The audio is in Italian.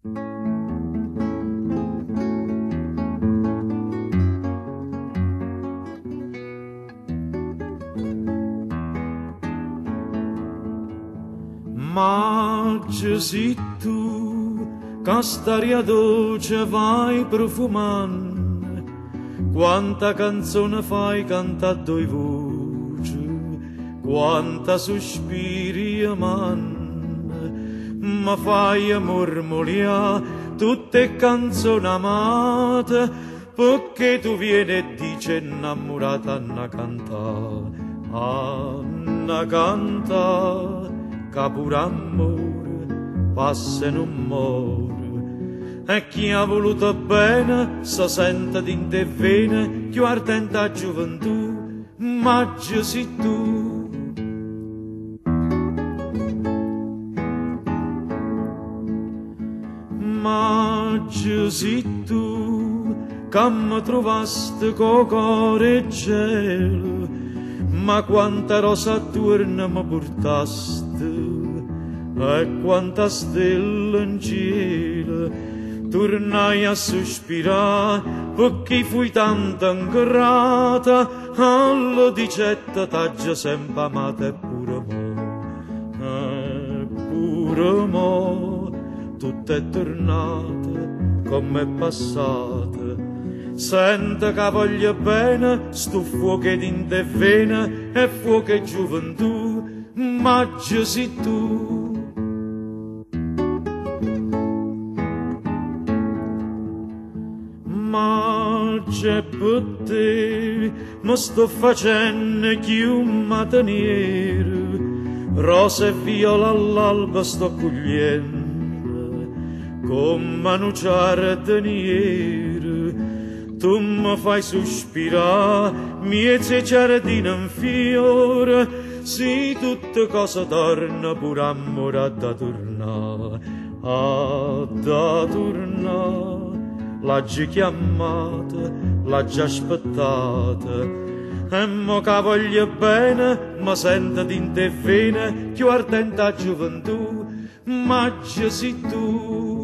Maggio si tu, che staria dolce vai profumando, quanta canzone fai canta a due voci, quanta sospiri amanne, ma fai mormoria tutte canzoni amate, perché tu vieni e dici innamorata Anna canta, che pure amore passa e non muore, e chi ha voluto bene si sente in te vene più ardente a gioventù, maggio si tu. Maggio si tu, che mi trovaste co cuore e gelo, ma quanta rosa attorno mi portaste e quanta stella in cielo. Tornai a sospirare perché fui tanto ingrata, alla dicetta t'aggia sempre amata, e pure mo tutto è tornato come è passato. Senta che voglio bene, sto fuoco in te vene, e fuoco è gioventù, maggio si tu. Maggio per te, mi sto facendo più mataniero, rosa e viola all'alba sto cogliendo, come nuciare de nero. Tu mi fai sospirare, miezze giardino in fiore, se tutte cose torna pure amore da tornare, da tornare. L'ha già chiamata, l'ha già aspettata, e mo che voglio bene, ma sento in te vene più ardente a gioventù, maggio si tu.